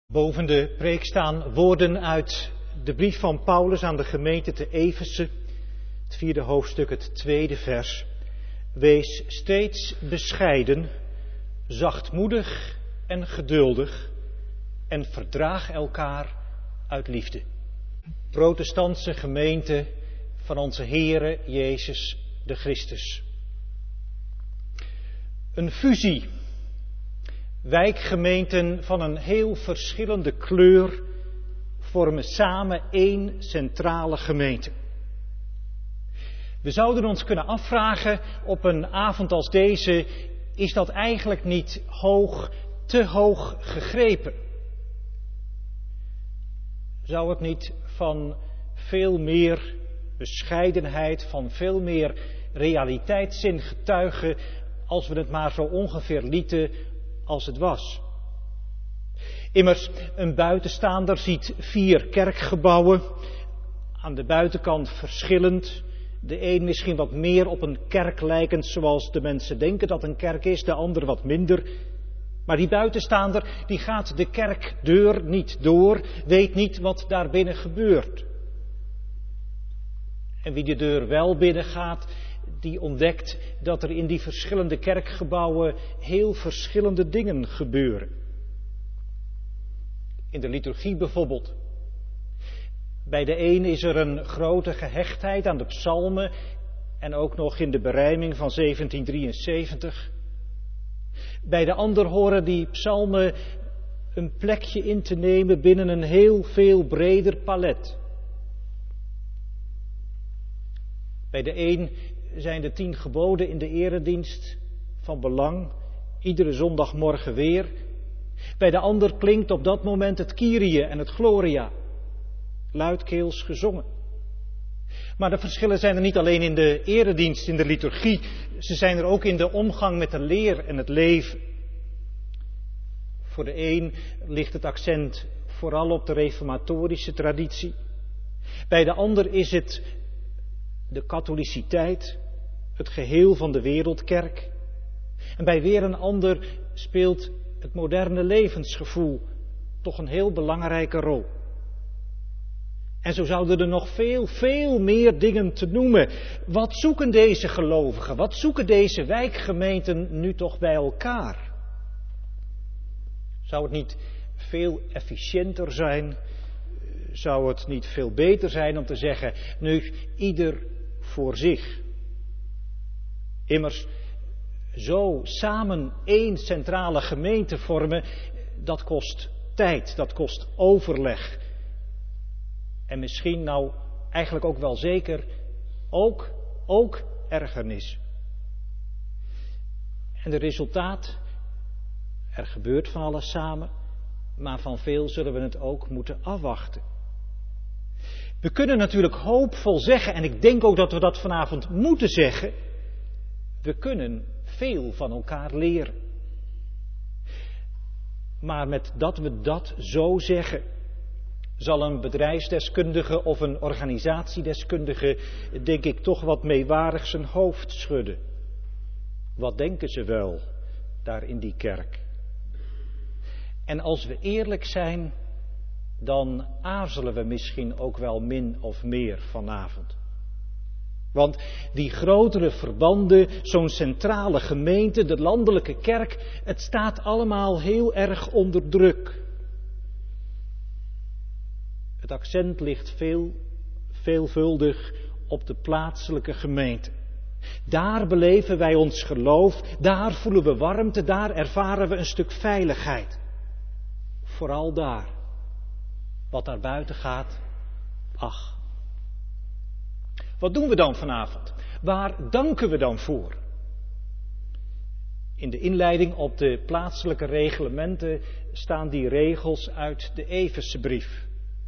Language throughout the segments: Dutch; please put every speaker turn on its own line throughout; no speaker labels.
Boven de preek staan woorden uit de brief van Paulus aan de gemeente te Efeze, het 4e hoofdstuk, het 2e vers. Wees steeds bescheiden, zachtmoedig en geduldig en verdraag elkaar uit liefde. Protestantse gemeente van onze Heere Jezus de Christus. Een fusie. Wijkgemeenten van een heel verschillende kleur vormen samen één centrale gemeente. We zouden ons kunnen afvragen op een avond als deze, is dat eigenlijk niet te hoog gegrepen? Zou het niet van veel meer bescheidenheid, van veel meer realiteitszin getuigen als we het maar zo ongeveer lieten als het was? Immers, een buitenstaander ziet 4 kerkgebouwen, aan de buitenkant verschillend. De een misschien wat meer op een kerk lijkend zoals de mensen denken dat een kerk is, de ander wat minder. Maar die buitenstaander die gaat de kerkdeur niet door, weet niet wat daar binnen gebeurt. En wie de deur wel binnengaat, die ontdekt dat er in die verschillende kerkgebouwen heel verschillende dingen gebeuren. In de liturgie bijvoorbeeld. Bij de een is er een grote gehechtheid aan de psalmen en ook nog in de berijming van 1773. Bij de ander horen die psalmen een plekje in te nemen binnen een heel veel breder palet. Bij de een zijn de 10 geboden in de eredienst van belang, iedere zondagmorgen weer. Bij de ander klinkt op dat moment het Kyrie en het Gloria, luidkeels gezongen. Maar de verschillen zijn er niet alleen in de eredienst, in de liturgie, ze zijn er ook in de omgang met de leer en het leven. Voor de een ligt het accent vooral op de reformatorische traditie. Bij de ander is het de katholiciteit, het geheel van de wereldkerk. En bij weer een ander speelt het moderne levensgevoel toch een heel belangrijke rol. En zo zouden er nog veel meer dingen te noemen. Wat zoeken deze gelovigen, wat zoeken deze wijkgemeenten nu toch bij elkaar? Zou het niet veel efficiënter zijn? Zou het niet veel beter zijn om te zeggen, nu ieder voor zich? Immers, zo samen één centrale gemeente vormen, dat kost tijd, dat kost overleg. En misschien nou eigenlijk ook wel zeker ook ergernis. En het resultaat, er gebeurt van alles samen, maar van veel zullen we het ook moeten afwachten. We kunnen natuurlijk hoopvol zeggen, en ik denk ook dat we dat vanavond moeten zeggen, we kunnen veel van elkaar leren. Maar met dat we dat zo zeggen, zal een bedrijfsdeskundige of een organisatiedeskundige, denk ik, toch wat meewarig zijn hoofd schudden. Wat denken ze wel daar in die kerk? En als we eerlijk zijn, dan aarzelen we misschien ook wel min of meer vanavond. Want die grotere verbanden, zo'n centrale gemeente, de landelijke kerk, het staat allemaal heel erg onder druk. Het accent ligt veelvuldig op de plaatselijke gemeente. Daar beleven wij ons geloof, daar voelen we warmte, daar ervaren we een stuk veiligheid. Vooral daar. Wat daar buiten gaat, ach. Wat doen we dan vanavond? Waar danken we dan voor? In de inleiding op de plaatselijke reglementen staan die regels uit de Efezebrief.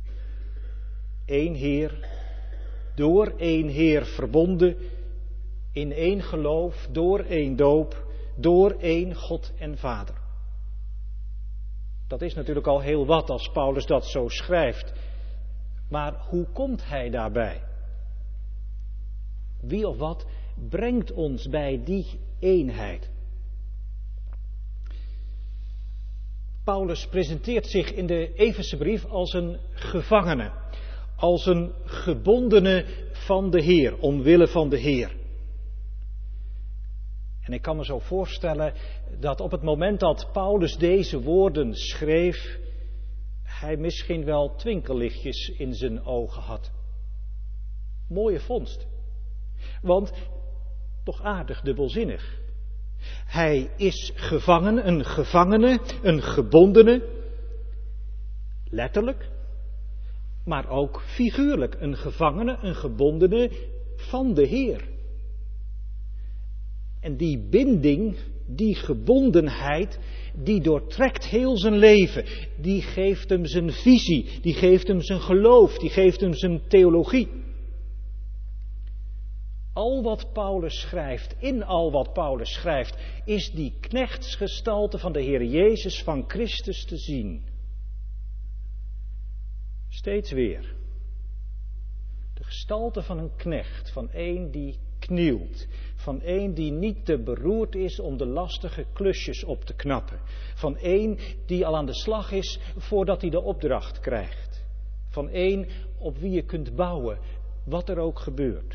1 Heer, door 1 Heer verbonden, in 1 geloof, door 1 doop, door 1 God en Vader. Dat is natuurlijk al heel wat als Paulus dat zo schrijft. Maar hoe komt hij daarbij? Wie of wat brengt ons bij die eenheid? Paulus presenteert zich in de Efezebrief als een gevangene, als een gebondene van de Heer, omwille van de Heer. En ik kan me zo voorstellen dat op het moment dat Paulus deze woorden schreef, hij misschien wel twinkellichtjes in zijn ogen had. Mooie vondst. Want toch aardig dubbelzinnig. Hij is gevangen, een gevangene, een gebondene. Letterlijk. Maar ook figuurlijk. Een gevangene, een gebondene van de Heer. En die binding, die gebondenheid, die doortrekt heel zijn leven. Die geeft hem zijn visie, die geeft hem zijn geloof, die geeft hem zijn theologie. Al wat Paulus schrijft, in al wat Paulus schrijft, is die knechtsgestalte van de Heer Jezus van Christus te zien. Steeds weer. De gestalte van een knecht, van een die knielt, van een die niet te beroerd is om de lastige klusjes op te knappen, van een die al aan de slag is voordat hij de opdracht krijgt, van een op wie je kunt bouwen, wat er ook gebeurt.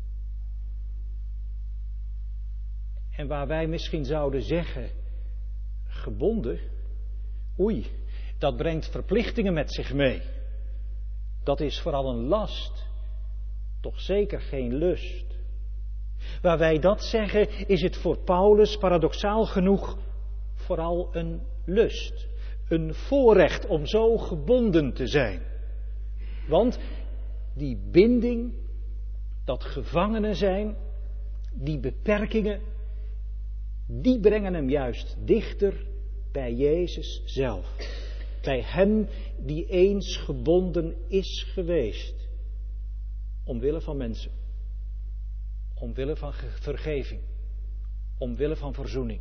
En waar wij misschien zouden zeggen, gebonden, oei, dat brengt verplichtingen met zich mee. Dat is vooral een last, toch zeker geen lust. Waar wij dat zeggen, is het voor Paulus, paradoxaal genoeg, vooral een lust. Een voorrecht om zo gebonden te zijn. Want die binding, dat gevangenen zijn, die beperkingen, die brengen hem juist dichter bij Jezus zelf. Bij hem die eens gebonden is geweest. Omwille van mensen. Omwille van vergeving. Omwille van verzoening.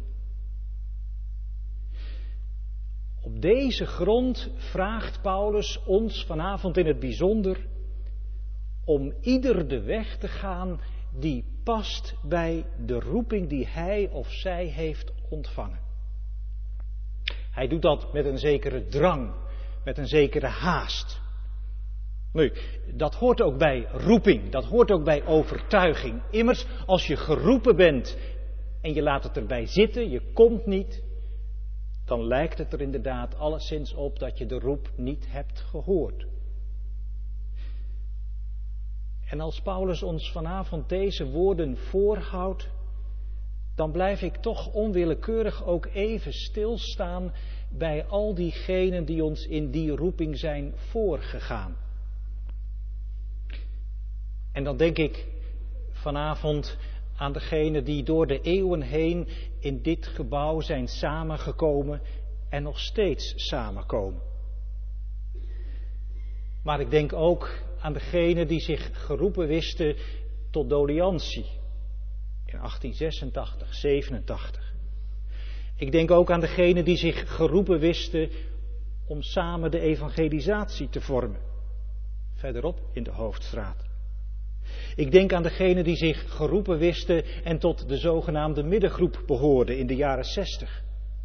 Op deze grond vraagt Paulus ons vanavond in het bijzonder om ieder de weg te gaan die past bij de roeping die hij of zij heeft ontvangen. Hij doet dat met een zekere drang, met een zekere haast. Nu, dat hoort ook bij roeping, dat hoort ook bij overtuiging. Immers, als je geroepen bent en je laat het erbij zitten, je komt niet, dan lijkt het er inderdaad alleszins op dat je de roep niet hebt gehoord. En als Paulus ons vanavond deze woorden voorhoudt, dan blijf ik toch onwillekeurig ook even stilstaan bij al diegenen die ons in die roeping zijn voorgegaan. En dan denk ik vanavond aan degenen die door de eeuwen heen in dit gebouw zijn samengekomen en nog steeds samenkomen. Maar ik denk ook aan degenen die zich geroepen wisten tot doliantie in 1886, 87. Ik denk ook aan degenen die zich geroepen wisten om samen de evangelisatie te vormen, verderop in de Hoofdstraat. Ik denk aan degenen die zich geroepen wisten en tot de zogenaamde middengroep behoorden in de jaren 60.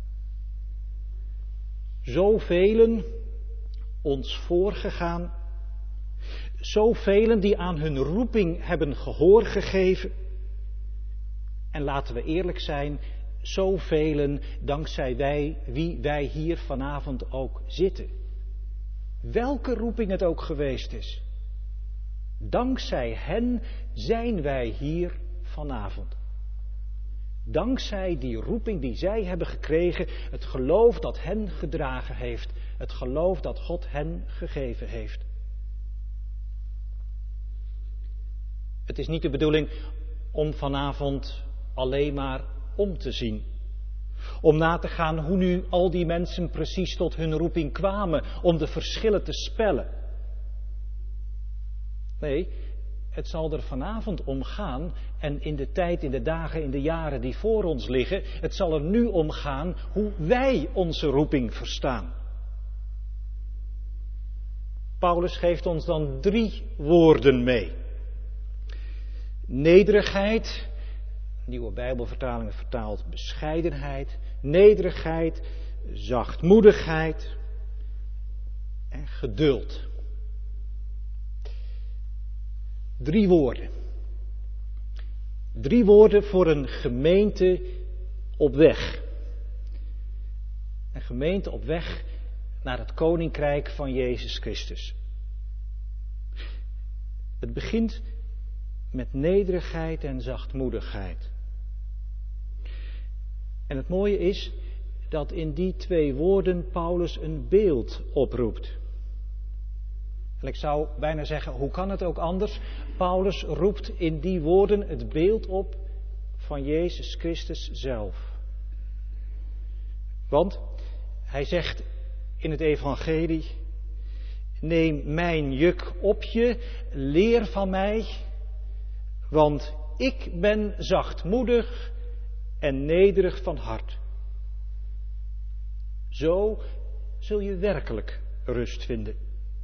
Zoveel ons voorgegaan, zoveel die aan hun roeping hebben gehoor gegeven. En laten we eerlijk zijn, zoveel dankzij wie wij hier vanavond ook zitten. Welke roeping het ook geweest is. Dankzij hen zijn wij hier vanavond. Dankzij die roeping die zij hebben gekregen, het geloof dat hen gedragen heeft, het geloof dat God hen gegeven heeft. Het is niet de bedoeling om vanavond alleen maar om te zien. Om na te gaan hoe nu al die mensen precies tot hun roeping kwamen, om de verschillen te spellen. Nee, het zal er vanavond om gaan en in de tijd, in de dagen, in de jaren die voor ons liggen, het zal er nu om gaan hoe wij onze roeping verstaan. Paulus geeft ons dan 3 woorden mee. Nederigheid, nieuwe Bijbelvertalingen vertaalt bescheidenheid. Nederigheid, zachtmoedigheid en geduld. 3 woorden. 3 woorden voor een gemeente op weg. Een gemeente op weg naar het koninkrijk van Jezus Christus. Het begint met nederigheid en zachtmoedigheid. En het mooie is dat in die 2 woorden Paulus een beeld oproept. En ik zou bijna zeggen, hoe kan het ook anders? Paulus roept in die woorden het beeld op van Jezus Christus zelf. Want hij zegt in het evangelie, neem mijn juk op je, leer van mij, want ik ben zachtmoedig en nederig van hart. Zo zul je werkelijk rust vinden.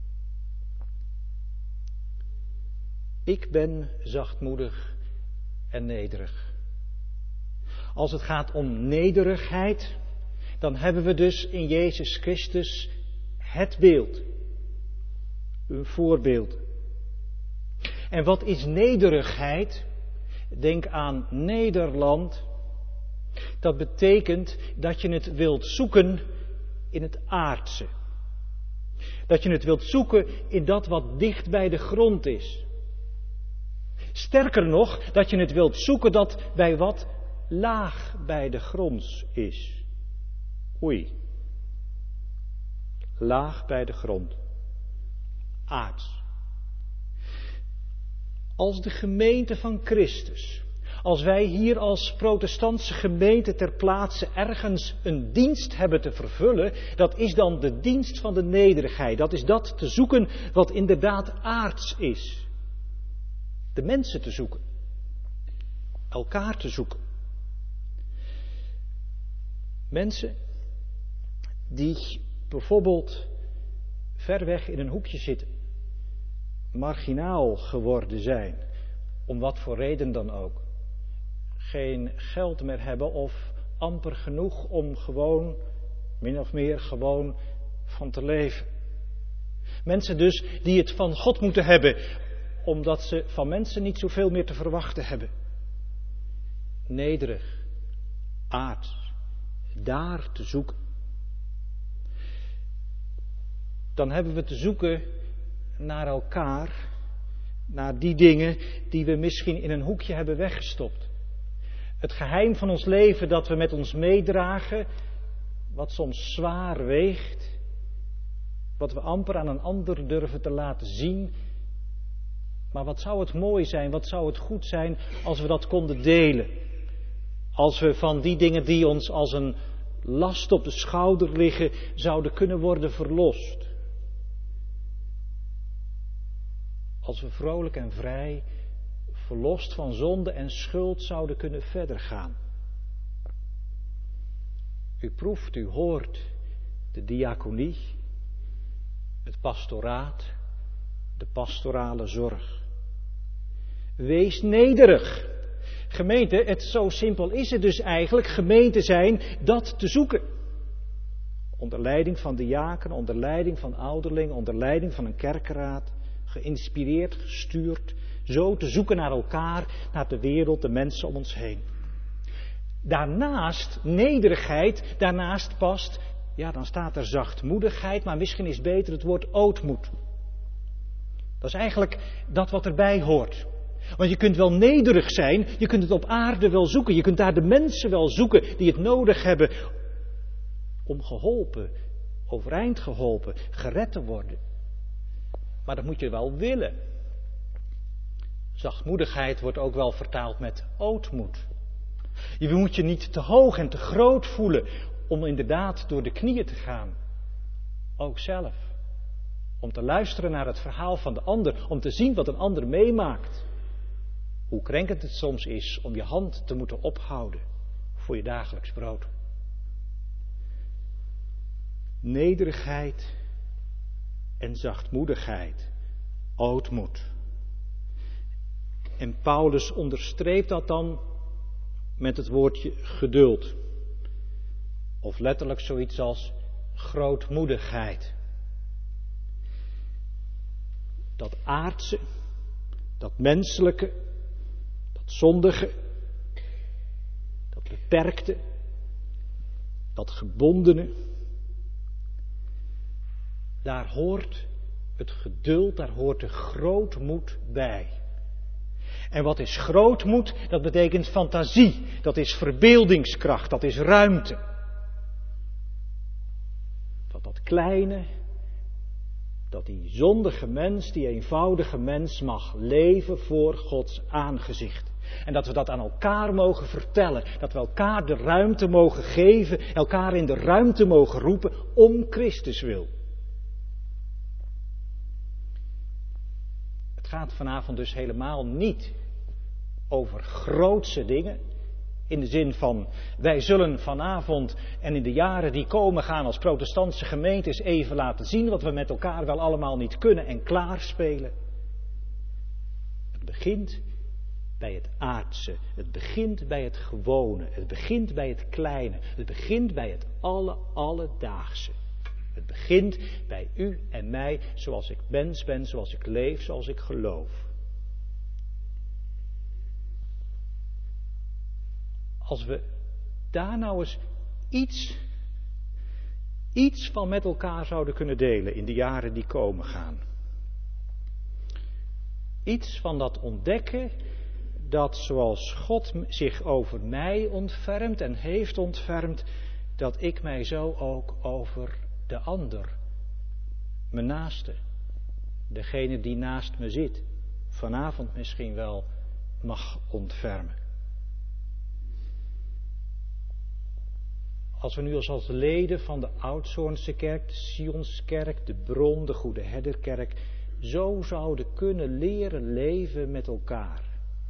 Ik ben zachtmoedig en nederig. Als het gaat om nederigheid, dan hebben we dus in Jezus Christus het beeld. Een voorbeeld. En wat is nederigheid? Denk aan Nederland. Dat betekent dat je het wilt zoeken in het aardse. Dat je het wilt zoeken in dat wat dicht bij de grond is. Sterker nog, dat je het wilt zoeken dat bij wat laag bij de grond is. Oei. Laag bij de grond. Aards. Als de gemeente van Christus, als wij hier als protestantse gemeente ter plaatse ergens een dienst hebben te vervullen, dat is dan de dienst van de nederigheid. Dat is dat te zoeken wat inderdaad aards is. De mensen te zoeken. Elkaar te zoeken. Mensen die bijvoorbeeld ver weg in een hoekje zitten. Marginaal geworden zijn. Om wat voor reden dan ook. Geen geld meer hebben of amper genoeg om gewoon, min of meer gewoon van te leven. Mensen dus die het van God moeten hebben, omdat ze van mensen niet zoveel meer te verwachten hebben. Nederig, aards, daar te zoeken. Dan hebben we te zoeken naar elkaar, naar die dingen die we misschien in een hoekje hebben weggestopt. Het geheim van ons leven dat we met ons meedragen, wat soms zwaar weegt, wat we amper aan een ander durven te laten zien. Maar wat zou het mooi zijn, wat zou het goed zijn als we dat konden delen. Als we van die dingen die ons als een last op de schouder liggen, zouden kunnen worden verlost. Als we vrolijk en vrij, verlost van zonde en schuld, zouden kunnen verder gaan. U proeft, u hoort de diaconie, het pastoraat, de pastorale zorg. Wees nederig. Gemeente, het zo simpel is het dus eigenlijk, gemeente zijn, dat te zoeken. Onder leiding van diaken, onder leiding van ouderling, onder leiding van een kerkenraad. Geïnspireerd, gestuurd, zo te zoeken naar elkaar, naar de wereld, de mensen om ons heen. Daarnaast nederigheid, daarnaast past, ja dan staat er zachtmoedigheid, maar misschien is beter het woord ootmoed. Dat is eigenlijk dat wat erbij hoort. Want je kunt wel nederig zijn, je kunt het op aarde wel zoeken, je kunt daar de mensen wel zoeken die het nodig hebben om geholpen, overeind geholpen, gered te worden. Maar dat moet je wel willen. Zachtmoedigheid wordt ook wel vertaald met ootmoed. Je moet je niet te hoog en te groot voelen om inderdaad door de knieën te gaan. Ook zelf. Om te luisteren naar het verhaal van de ander, om te zien wat een ander meemaakt. Hoe krenkend het soms is om je hand te moeten ophouden voor je dagelijks brood. Nederigheid en zachtmoedigheid, ootmoed. En Paulus onderstreept dat dan met het woordje geduld. Of letterlijk zoiets als grootmoedigheid. Dat aardse, dat menselijke, dat zondige, dat beperkte, dat gebondene. Daar hoort het geduld, daar hoort de grootmoed bij. En wat is grootmoed? Dat betekent fantasie, dat is verbeeldingskracht, dat is ruimte. Dat kleine, dat die zondige mens, die eenvoudige mens mag leven voor Gods aangezicht. En dat we dat aan elkaar mogen vertellen, dat we elkaar de ruimte mogen geven, elkaar in de ruimte mogen roepen om Christus wil. Het gaat vanavond dus helemaal niet over grootse dingen. In de zin van, wij zullen vanavond en in de jaren die komen gaan als protestantse gemeentes even laten zien wat we met elkaar wel allemaal niet kunnen en klaarspelen. Het begint bij het aardse, het begint bij het gewone, het begint bij het kleine, het begint bij het alledaagse. Het begint bij u en mij, zoals ik mens ben, zoals ik leef, zoals ik geloof. Als we daar nou eens iets van met elkaar zouden kunnen delen in de jaren die komen gaan. Iets van dat ontdekken dat zoals God zich over mij ontfermt en heeft ontfermd, dat ik mij zo ook over de ander, mijn naaste, degene die naast me zit, vanavond misschien wel mag ontfermen. Als we nu als leden van de Oudzoornse kerk, de Sionskerk, de Bron, de Goede Herderkerk, zo zouden kunnen leren leven met elkaar.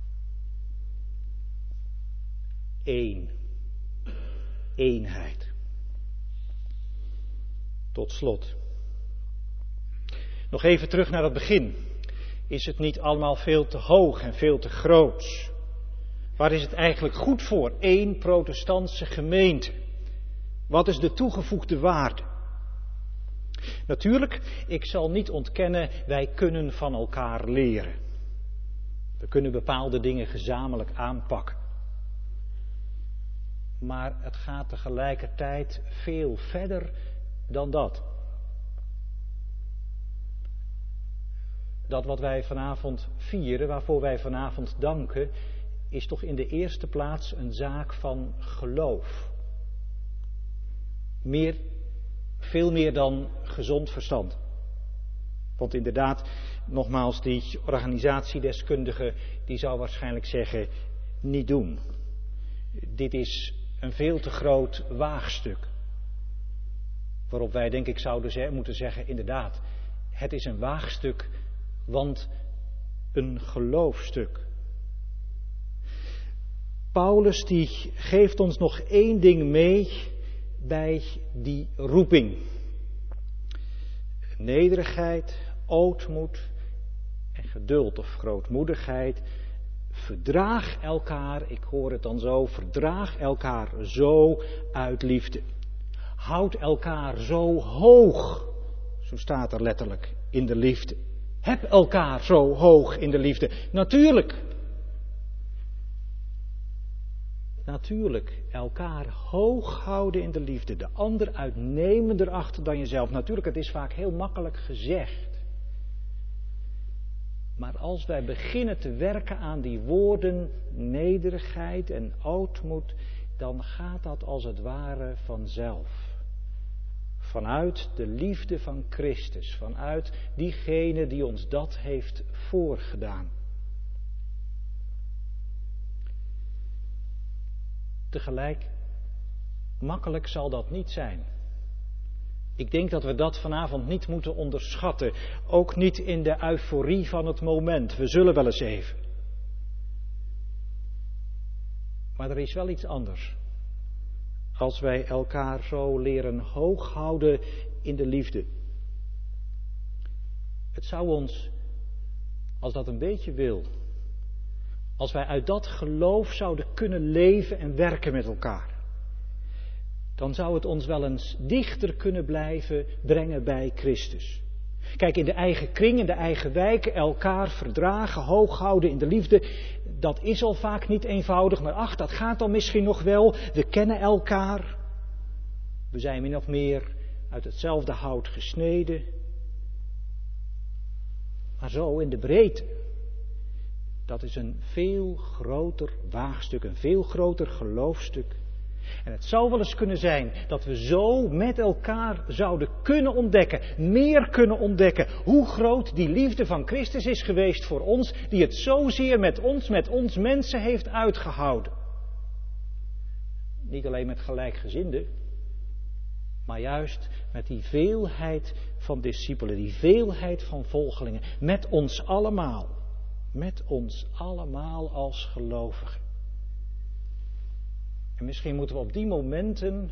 Eenheid. Tot slot. Nog even terug naar het begin. Is het niet allemaal veel te hoog en veel te groots? Waar is het eigenlijk goed voor? 1 protestantse gemeente. Wat is de toegevoegde waarde? Natuurlijk, ik zal niet ontkennen, wij kunnen van elkaar leren. We kunnen bepaalde dingen gezamenlijk aanpakken. Maar het gaat tegelijkertijd veel verder dan dat. Dat wat wij vanavond vieren, waarvoor wij vanavond danken, is toch in de eerste plaats een zaak van geloof. Veel meer dan gezond verstand. Want inderdaad, nogmaals, die organisatiedeskundige, die zou waarschijnlijk zeggen, niet doen. Dit is een veel te groot waagstuk. Waarop wij denk ik zouden moeten zeggen, inderdaad, het is een waagstuk, want een geloofstuk. Paulus die geeft ons nog 1 ding mee bij die roeping. Nederigheid, ootmoed en geduld of grootmoedigheid. Verdraag elkaar, ik hoor het dan zo, verdraag elkaar zo uit liefde. Houd elkaar zo hoog, zo staat er letterlijk in de liefde. Heb elkaar zo hoog in de liefde. Natuurlijk, elkaar hoog houden in de liefde. De ander uitnemender achter dan jezelf. Natuurlijk, het is vaak heel makkelijk gezegd. Maar als wij beginnen te werken aan die woorden nederigheid en ootmoed, dan gaat dat als het ware vanzelf. Vanuit de liefde van Christus, vanuit diegene die ons dat heeft voorgedaan. Tegelijk, makkelijk zal dat niet zijn. Ik denk dat we dat vanavond niet moeten onderschatten. Ook niet in de euforie van het moment. We zullen wel eens even. Maar er is wel iets anders. Als wij elkaar zo leren hoog houden in de liefde. Het zou ons, als dat een beetje wil, als wij uit dat geloof zouden kunnen leven en werken met elkaar. dan zou het ons wel eens dichter kunnen blijven brengen bij Christus. Kijk, in de eigen kring, in de eigen wijk, elkaar verdragen, hoog houden in de liefde, dat is al vaak niet eenvoudig, maar ach, dat gaat dan misschien nog wel. We kennen elkaar. We zijn min of meer uit hetzelfde hout gesneden. Maar zo in de breedte, dat is een veel groter waagstuk, een veel groter geloofstuk. En het zou wel eens kunnen zijn dat we zo met elkaar zouden kunnen ontdekken, meer kunnen ontdekken, hoe groot die liefde van Christus is geweest voor ons, die het zozeer met ons mensen heeft uitgehouden. Niet alleen met gelijkgezinden, maar juist met die veelheid van discipelen, die veelheid van volgelingen, met ons allemaal. Met ons allemaal als gelovigen. En misschien moeten we op die momenten,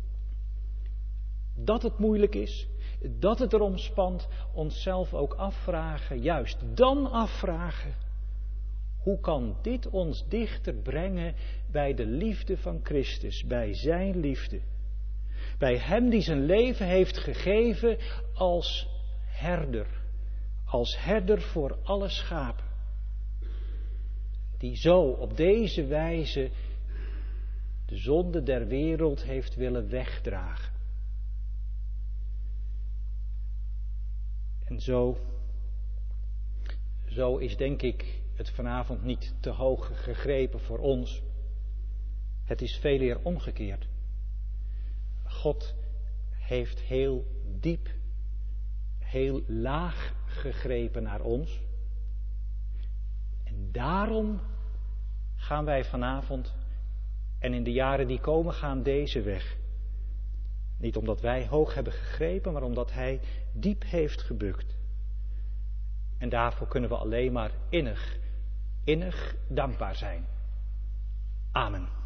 dat het moeilijk is, dat het erom spant, onszelf ook afvragen, juist dan afvragen, hoe kan dit ons dichter brengen bij de liefde van Christus, bij zijn liefde? Bij hem die zijn leven heeft gegeven als herder voor alle schapen. Die zo op deze wijze de zonde der wereld heeft willen wegdragen. En zo is denk ik het vanavond niet te hoog gegrepen voor ons. Het is veel eer omgekeerd. God heeft heel diep, heel laag gegrepen naar ons. En daarom gaan wij vanavond en in de jaren die komen gaan deze weg. Niet omdat wij hoog hebben gegrepen, maar omdat hij diep heeft gebukt. En daarvoor kunnen we alleen maar innig dankbaar zijn. Amen.